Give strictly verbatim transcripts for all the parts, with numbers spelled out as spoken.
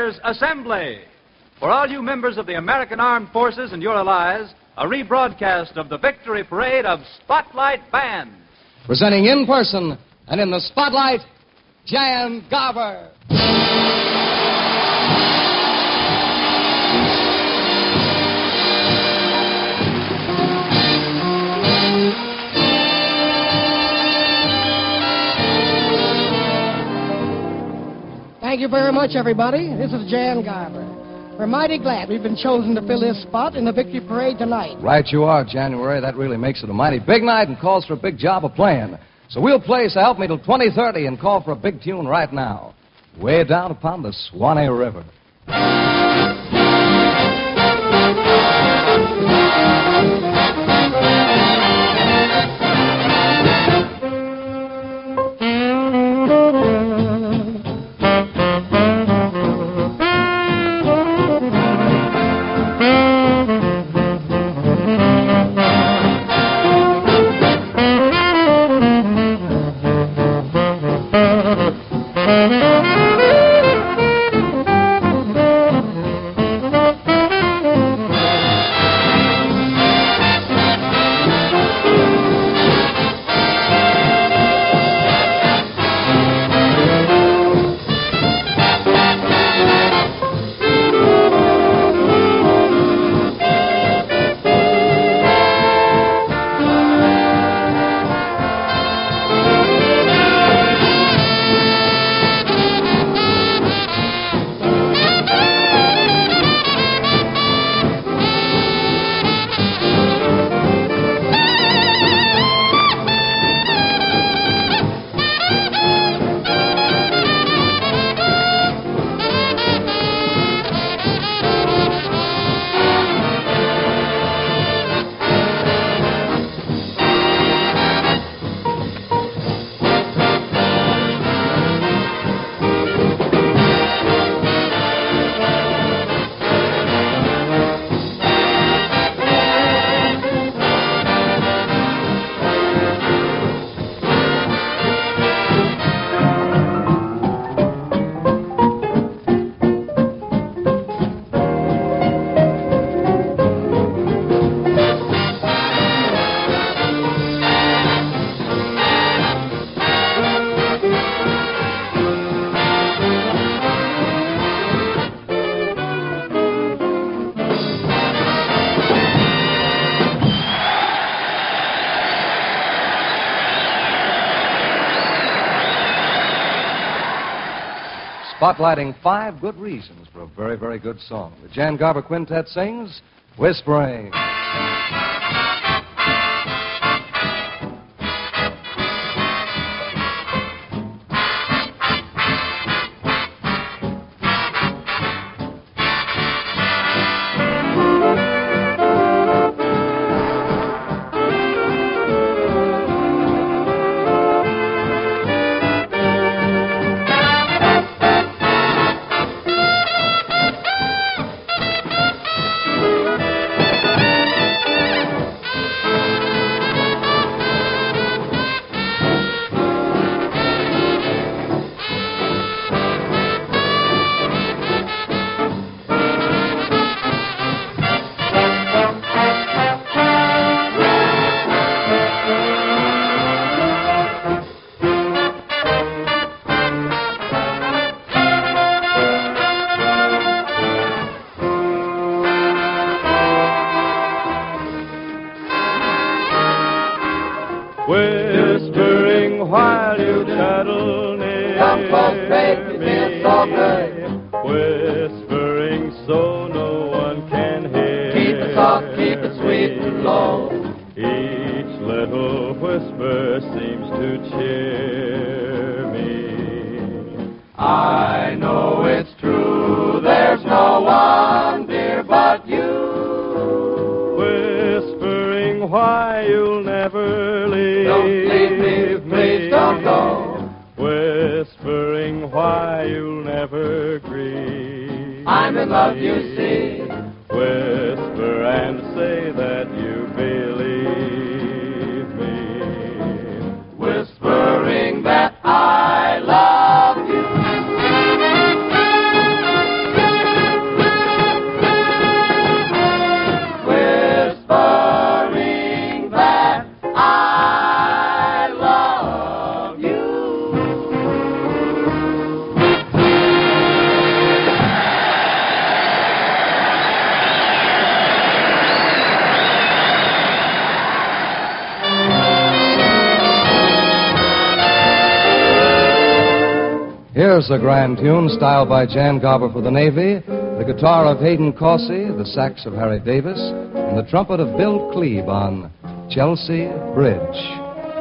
There's Assembly. For all you members of the American Armed Forces and your allies, a rebroadcast of the victory parade of Spotlight Band. Presenting in person and in the spotlight, Jan Garber. Thank you very much, everybody. This is Jan Garber. We're mighty glad we've been chosen to fill this spot in the victory parade tonight. Right you are, January. That really makes it a mighty big night and calls for a big job of playing. So we'll play So Help Me Till twenty thirty and call for a big tune right now. Way down upon the Swanee River. Spotlighting five good reasons for a very, very good song. The Jan Garber Quintet sings Whispering. Whispering while you cuddle near Some folks make me feel so good. Whispering so no one can hear. Keep it soft, keep it sweet and low. Each little whisper seems to cheer me. I know it's true, there's no one dear but you. Whispering why you'll never leave. Don't leave me, please don't go. Whispering why you'll never grieve. I'm in love, you see. Whisper and say that you believe me. Whispering that I love you. Here's a grand tune styled by Jan Garber for the Navy, the guitar of Hayden Causey, the sax of Harry Davis, and the trumpet of Bill Cleve on Chelsea Bridge.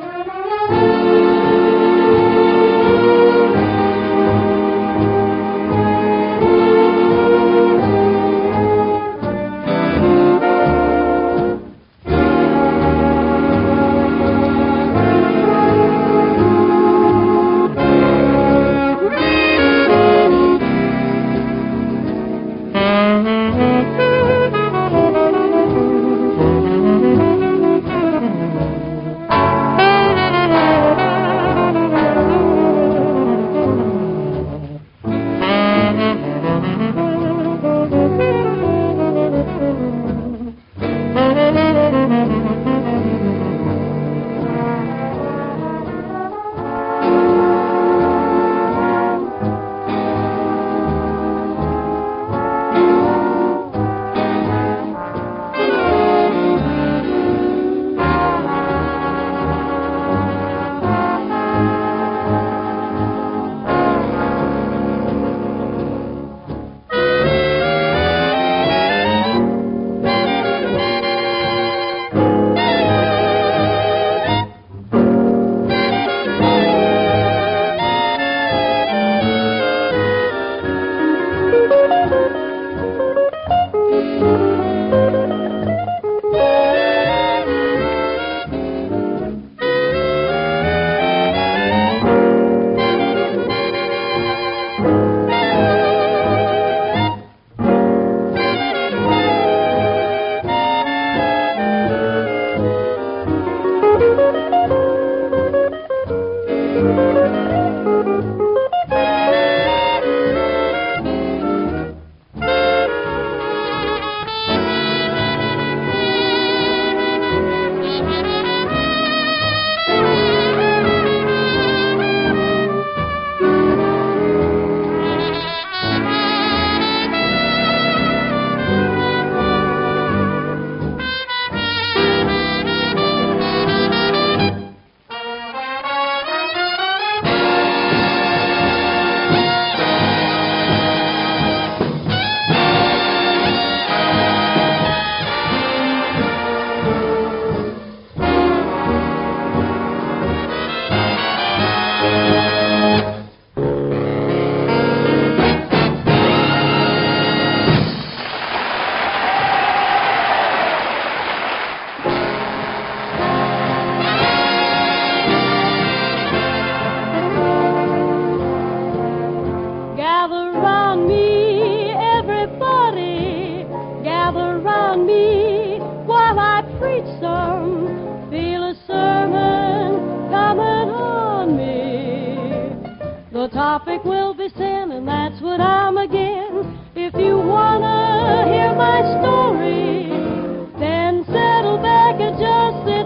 The topic will be sin, and that's what I'm again. If you wanna hear my story, then settle back and just sit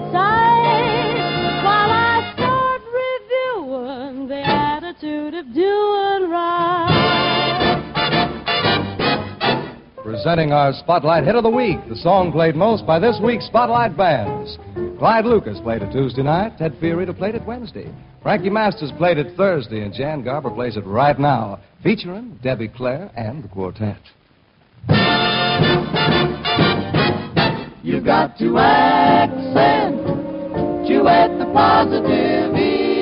tight while I start reviewing the attitude of doing right. Presenting our Spotlight Hit of the Week, the song played most by this week's Spotlight bands. Clyde Lucas played it Tuesday night. Ted Fiorito played it Wednesday. Frankie Masters played it Thursday, and Jan Garber plays it right now, featuring Debbie Clare and the quartet. You got to accent, duet the positive,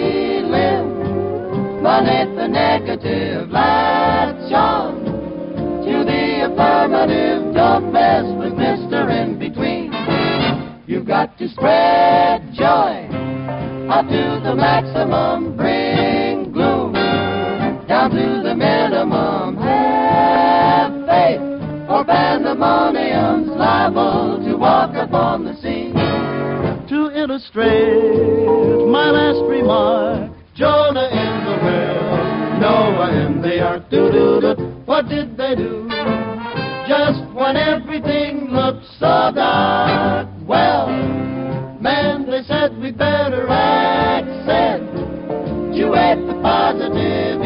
eliminate the negative, latch on to the affirmative, don't mess with Mister In Between. You've got to spread joy up to the maximum, bring gloom down to the minimum. Have faith, or pandemonium's liable to walk upon the scene. To illustrate my last remark, Jonah in the whale, Noah in the ark. Do-do-do, what did they do? Just when everything looked so dark, well, man, they said we better accent, duet the positive,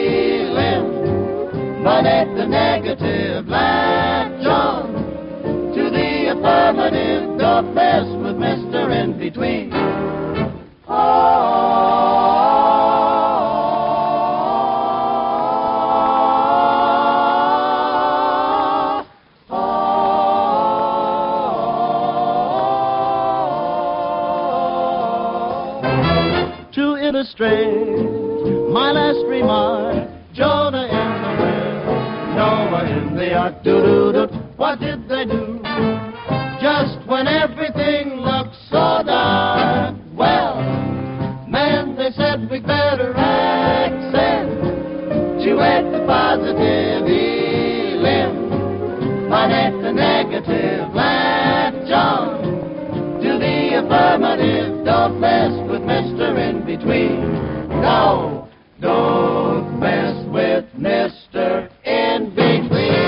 eliminate the negative, latch on to the affirmative, don't mess with Mister In Between. Oh, illustrate my last remark. Jonah in the whale, Noah in the ark. Do-do-do, what did they do? Just when everything looked so dark, well, man, they said we'd better accent to add the positive elim, minus the negative. Let John do the affirmative. Don't mess with Mister In Between. No, don't mess with Mister In Between.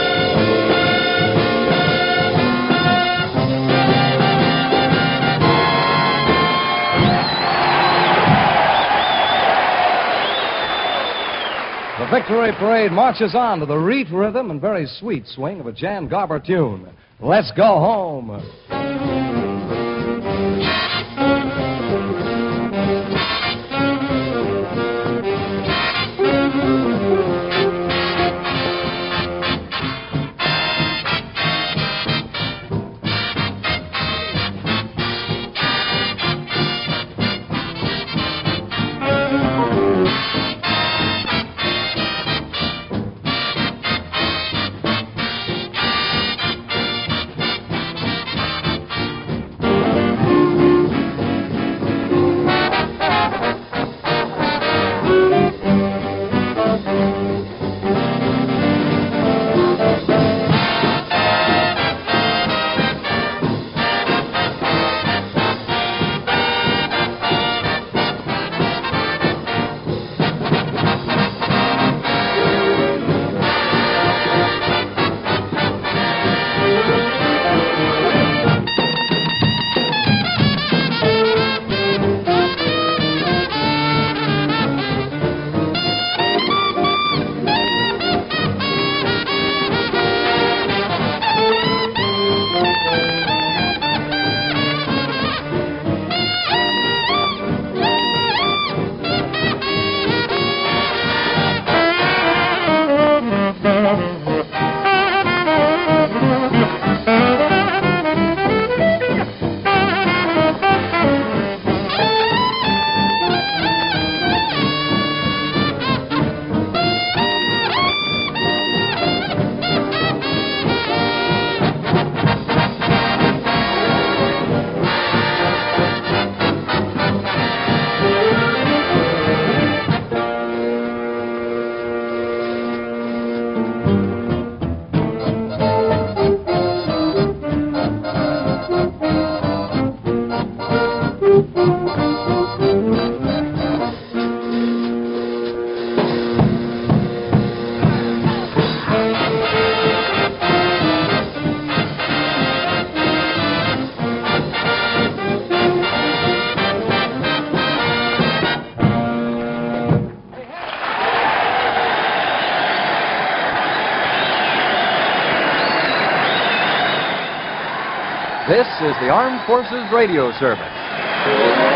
The Victory Parade marches on to the reed rhythm and very sweet swing of a Jan Garber tune. Let's go home. This is the Armed Forces Radio Service.